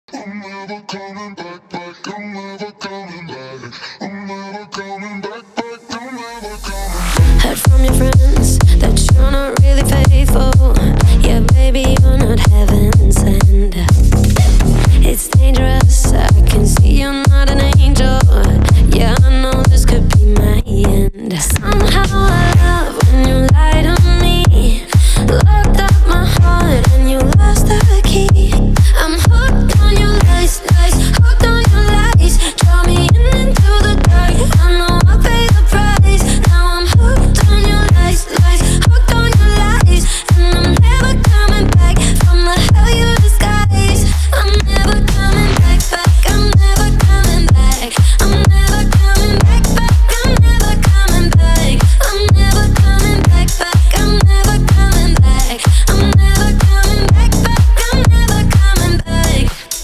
I'm never coming back, back. I'm never coming back. I'm never coming back, I'm never coming back. Heard from your friends that you're not really faithful. Yeah, baby, you're not heaven sent. It's dangerous, I can see you're not an angel. Yeah, I know this could be my end. Somehow I love when you lie to me. Locked up my heart and you lost the key. I'm hooked on your lies, lies, hooked on your lies. Draw me in into the dark, I know I'll pay the price. Now I'm hooked on your lies, lies, hooked on your lies. And I'm never coming back from the hell you disguise. I'm never coming back, back, I'm never coming back. I'm never coming back, back, I'm never coming back. I'm never coming back, back, I'm never coming back. I'm never coming back, back, I'm never coming back.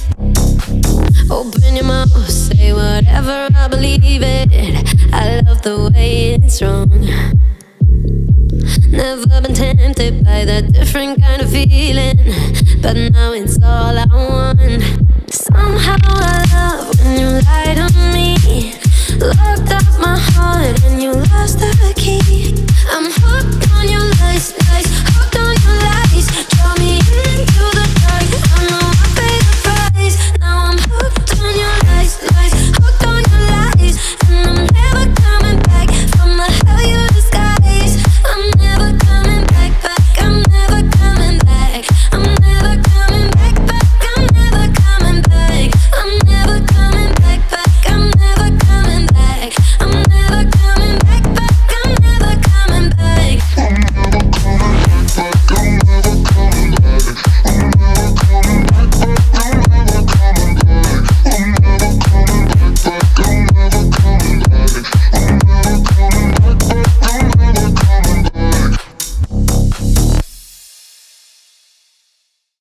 Open your mouth, say whatever, I believe it. I love the way it's wrong. Never been tempted by that different kind of feeling, but now it's all I want. Somehow I love when you lie to me. Locked up my heart and you lost the key.